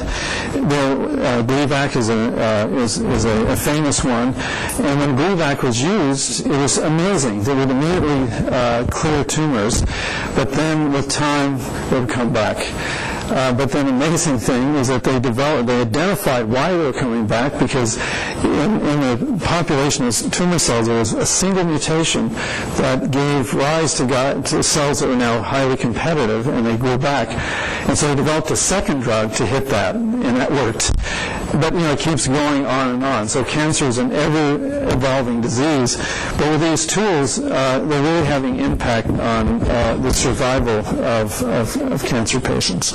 Speaker 3: the uh, Gleevec is, a, uh, is, is a, a famous one. And when Gleevec was used, it was amazing. They would immediately uh, clear tumors, but then with time they would come back. Uh, but then the amazing thing is that they developed, they identified why they were coming back, because in, in the population of tumor cells there was a single mutation that gave rise to, got, to cells that were now highly competitive, and they grew back. And so they developed a second drug to hit that, and that worked. But, you know, it keeps going on and on. So cancer is an ever-evolving disease. But with these tools, uh, they're really having impact on uh, the survival of, of, of cancer patients.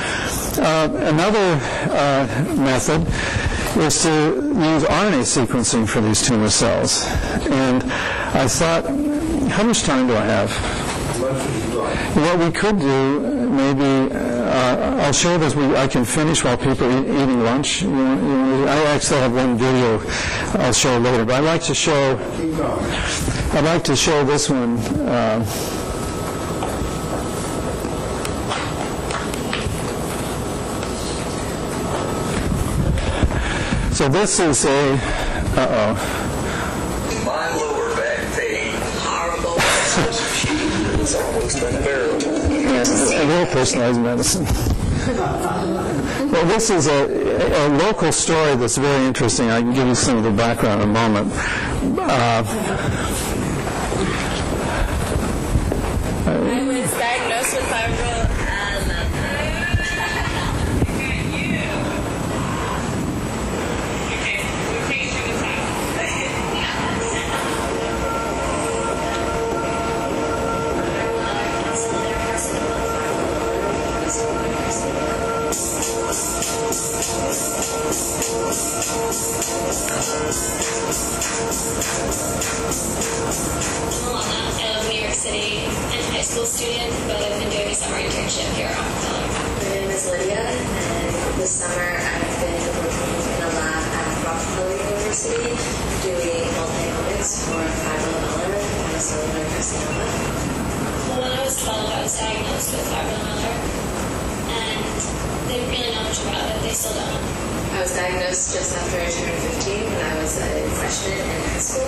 Speaker 3: Uh, another uh, method is to use R N A sequencing for these tumor cells. And I thought, how much time do I have? What we could do, maybe, uh, I'll show this. We, I can finish while people are eating lunch. You want, you want, I actually have one video I'll show later, but I'd like to show. I'd like to show this one. Uh, so this is a. Uh oh.
Speaker 7: My lower back pain. Horrible. It's almost unbearable.
Speaker 3: Yes, a real personalized medicine. Well, this is a, a local story that's very interesting. I can give you some of the background in a moment. Uh,
Speaker 5: I was diagnosed with fibromyalgia.
Speaker 6: Student, but I've been doing a summer internship here at Rockefeller. My name is Lydia, and this summer I've been working in a lab at Rockefeller University doing multi-omics for fibromyalgia and cellular carcinoma. Well, when I was twelve, I was diagnosed with fibromyalgia, and they didn't really know much about it. They still don't. I was diagnosed just after I turned fifteen when I was a freshman in high school.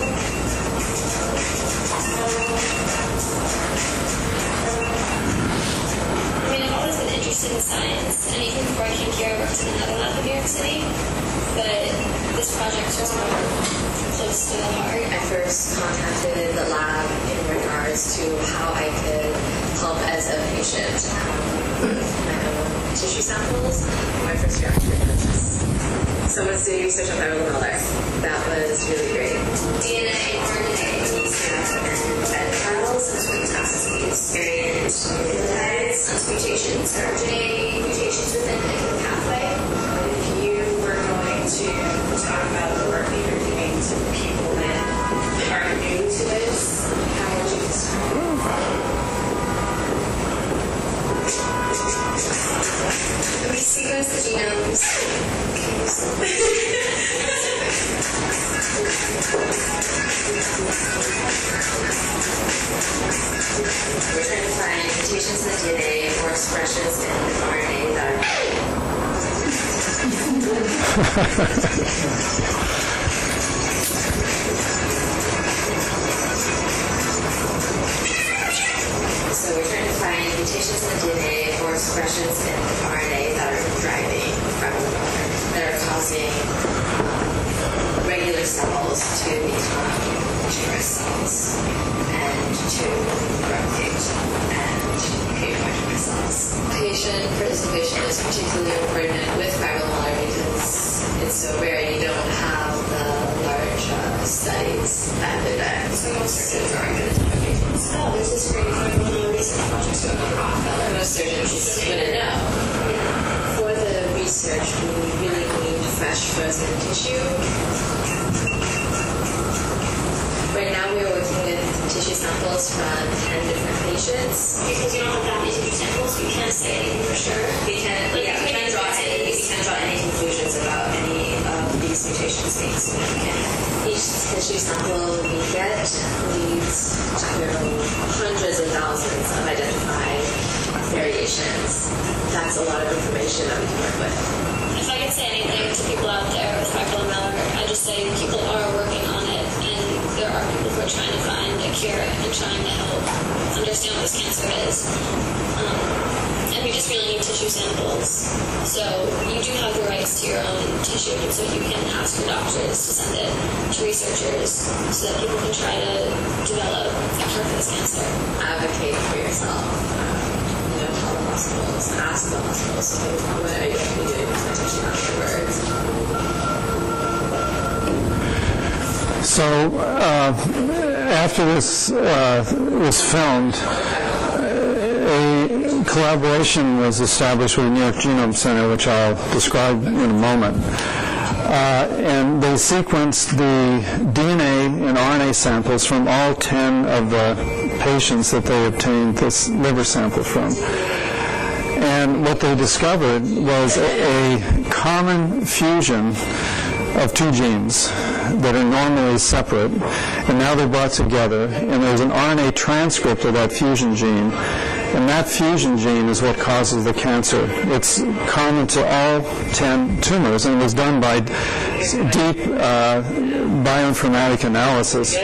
Speaker 6: In science, and even before I came here, I worked in another lab in New York City, but this project was more close to the heart. I first contacted the lab in regards to how I could help as a patient. Um, my own tissue samples for my first year of treatment.
Speaker 8: Someone's doing research on viral Miller. That was really great.
Speaker 6: D N A, R N A, and files, and metastases, experience, nucleotides, mutations, or genetic mutations within the pathway.
Speaker 8: If you were going to talk about the work that you're doing to people that are new to this, how would you describe it?
Speaker 6: We sequence the genomes.
Speaker 8: We're trying to find mutations in the D N A or expressions in the R N A that are So we're trying to find mutations in the D N A or expressions in the R N A that are driving viral Miller, that are causing um, regular cells to become tumorous cells and to replicate and create more tumorous cells. Patient participation is particularly important with viral Miller because it's so rare and you don't have the large uh, studies that would uh, so most surgeons aren't going to do patients.
Speaker 6: Oh, this is great for one research projects going on.
Speaker 8: Most surgeons wouldn't know.
Speaker 6: For the research, we really need fresh frozen tissue.
Speaker 8: Right now we're working with tissue samples from ten different patients.
Speaker 6: Because you don't have that many tissue samples, we can't say anything for sure.
Speaker 8: We can,
Speaker 6: Like,
Speaker 8: yeah, we
Speaker 6: we
Speaker 8: can't draw
Speaker 6: can't
Speaker 8: any, we
Speaker 6: say-
Speaker 8: can't draw any conclusions about any of these mutations being significant. Each tissue sample we get leads to hundreds of thousands of identified variations. That's a lot of information that we can work with.
Speaker 5: If I could say anything to people out there with viral Miller, I just say people are working on it, and there are people who are trying to find a cure and trying to help understand what this cancer is. Um, and we just really need tissue samples. So you do have the rights to your own tissue, and so you can ask your doctors to send it to researchers so that people can try to develop a cure for this cancer.
Speaker 8: Advocate for yourself. You know, tell the hospitals, ask the hospitals, so what are you going to be doing with my tissue afterwards?
Speaker 3: So uh, after this uh, was filmed, a collaboration was established with the New York Genome Center, which I'll describe in a moment. Uh, and they sequenced the D N A and R N A samples from all ten of the patients that they obtained this liver sample from. And what they discovered was a, a common fusion of two genes that are normally separate, and now they're brought together, and there's an R N A transcript of that fusion gene, and that fusion gene is what causes the cancer. It's common to all ten tumors, and it was done by deep uh, bioinformatic analysis.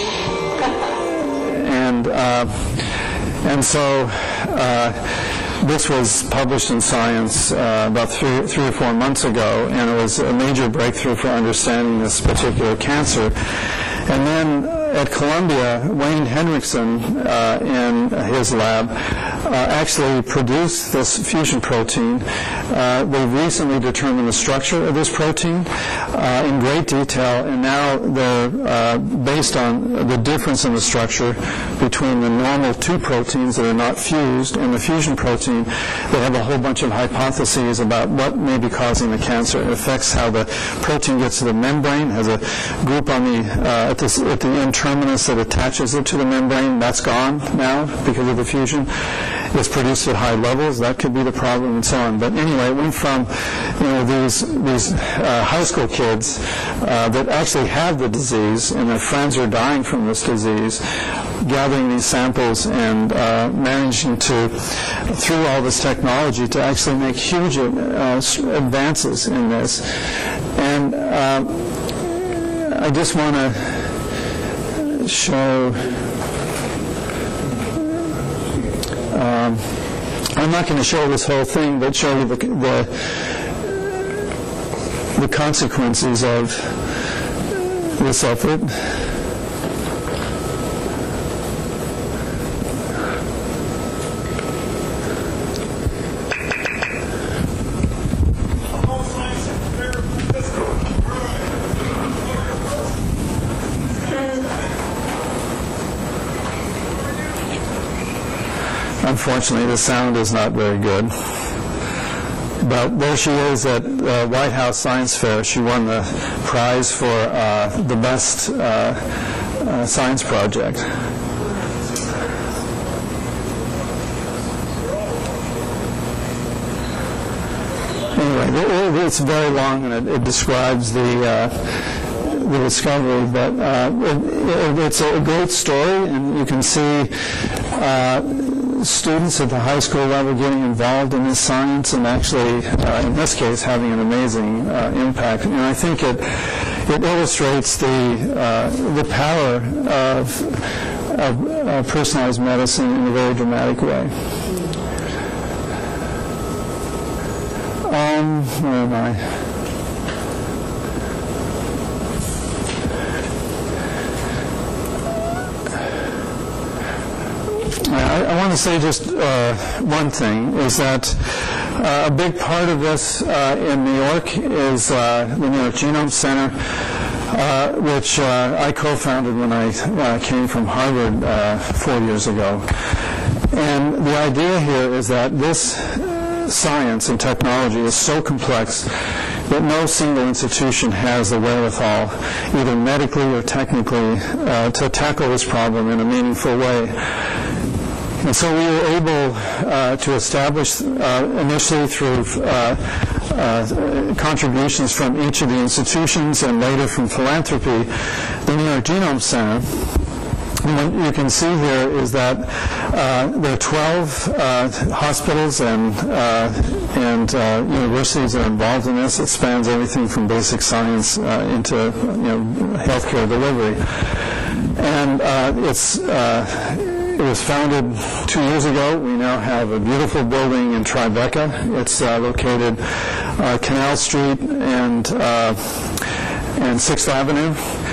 Speaker 3: And, uh, and so uh, this was published in Science uh, about three, three or four months ago, and it was a major breakthrough for understanding this particular cancer. And then at Columbia, Wayne Henriksen uh, in his lab uh, actually produced this fusion protein. Uh, they've recently determined the structure of this protein uh, in great detail, and now they're uh, based on the difference in the structure between the normal two proteins that are not fused and the fusion protein. They have a whole bunch of hypotheses about what may be causing the cancer. It affects how the protein gets to the membrane, has a group on the uh, at, the, at the end terminus that attaches it to the membrane. That's gone now because of the fusion. It's produced at high levels. That could be the problem, and so on. But anyway, it went from you know these these uh, high school kids uh, that actually have the disease and their friends are dying from this disease, gathering these samples and uh, managing to, through all this technology, to actually make huge uh, advances in this. And uh, I just want to show. Um, I'm not going to show this whole thing, but show you the, the, the consequences of this effort. Unfortunately, the sound is not very good. But there she is at uh, White House Science Fair. She won the prize for uh, the best uh, uh, science project. Anyway, it's very long, and it, it describes the uh, the discovery, but uh, it, it, it's a great story, and you can see uh, students at the high school level getting involved in this science and actually, uh, in this case, having an amazing uh, impact. And I think it it illustrates the uh, the power of, of uh, personalized medicine in a very dramatic way. Um, where am I? I, I want to say just uh, one thing, is that uh, a big part of this uh, in New York is uh, the New York Genome Center, uh, which uh, I co-founded when I uh, came from Harvard uh, four years ago. And the idea here is that this science and technology is so complex that no single institution has the wherewithal, either medically or technically, uh, to tackle this problem in a meaningful way. And so we were able uh, to establish, uh, initially through uh, uh, contributions from each of the institutions and later from philanthropy, the New York Genome Center. And what you can see here is that uh, there are twelve uh, hospitals and uh, and uh, universities that are involved in this. It spans everything from basic science uh, into you know healthcare delivery, and uh, it's. Uh, It was founded two years ago. We now have a beautiful building in Tribeca. It's uh, located uh, Canal Street and uh, and Sixth Avenue,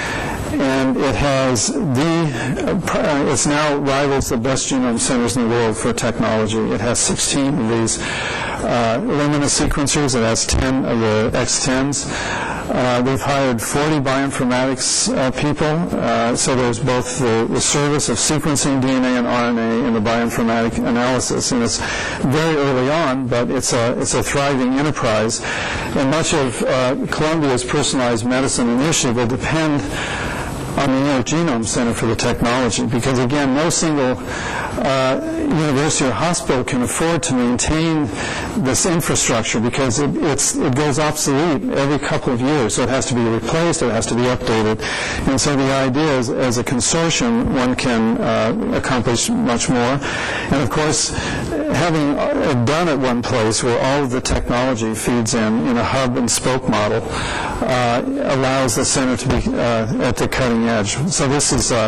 Speaker 3: and it has the. Uh, it's now rivals the best genome centers in the world for technology. It has sixteen of these uh, Illumina sequencers. It has ten of the X tens. Uh, we've hired forty bioinformatics uh, people, uh, so there's both the, the service of sequencing D N A and R N A and the bioinformatic analysis, and it's very early on, but it's a it's a thriving enterprise, and much of uh, Columbia's personalized medicine initiative will depend on the New York Genome Center for the technology, because again, no single uh, university or hospital can afford to maintain this infrastructure, because it, it's, it goes obsolete every couple of years, so it has to be replaced, it has to be updated. And so the idea is, as a consortium, one can uh, accomplish much more. And of course, having it done at one place where all of the technology feeds in, in a hub and spoke model, uh, allows the center to be uh, at the cutting edge. So this is, uh,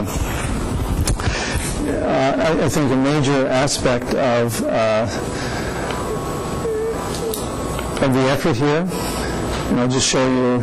Speaker 3: uh, I, I think, a major aspect of uh, of the effort here. And I'll just show you.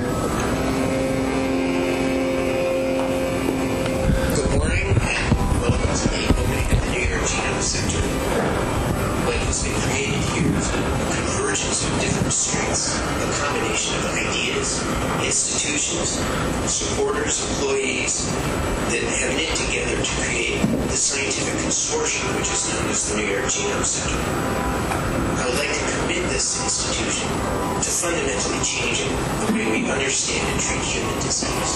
Speaker 7: Good morning, and welcome to the opening of the New York Genome Center. What has been created here is a convergence of different strengths, a combination of ideas, institutions, supporters, employees that have knit together to create the scientific consortium which is known as the New York Genome Center. I would like to commit this institution to fundamentally changing the way we understand and treat human disease.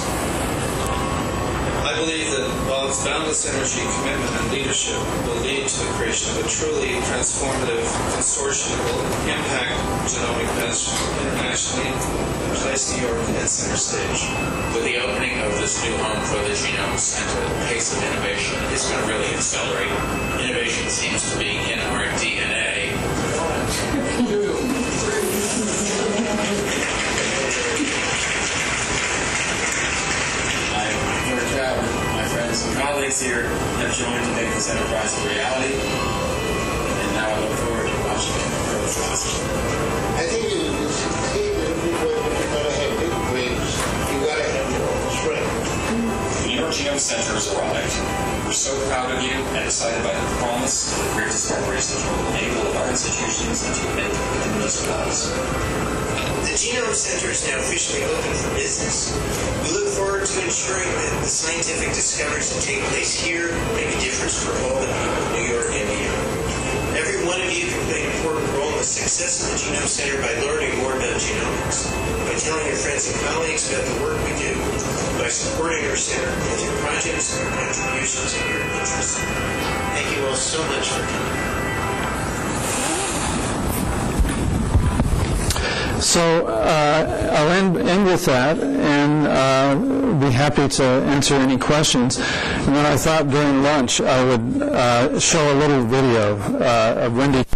Speaker 9: I believe that while its boundless energy, commitment, and leadership will lead to the creation of a truly transformative consortium that will impact genomic medicine internationally and place New York at center stage.
Speaker 10: With the opening of this new home for the Genome Center, the pace of innovation is going to really accelerate. Innovation seems to be in our D N A.
Speaker 11: Colleagues here have joined to make this enterprise a reality, and now I look forward to watching it grow faster.
Speaker 12: I think you succeed in everywhere, but you gotta have big dreams. You gotta have your own strength.
Speaker 11: The New York Genome Center has arrived. We're so proud of you and excited by the promise of the great discoveries that will enable our institutions to make the most lives.
Speaker 7: The Genome Center is now officially open for business. We look forward to ensuring that the scientific discoveries that take place here make a difference for all the people of New York and beyond. play an important role in the success of the Genome Center by learning more about genomics, by telling your friends and colleagues about the work we do, by supporting our center with your projects, your contributions, and your interests. Thank you all so much for coming.
Speaker 3: So uh, I'll end, end with that, and uh, be happy to answer any questions. And then I thought during lunch I would uh, show a little video uh, of Wendy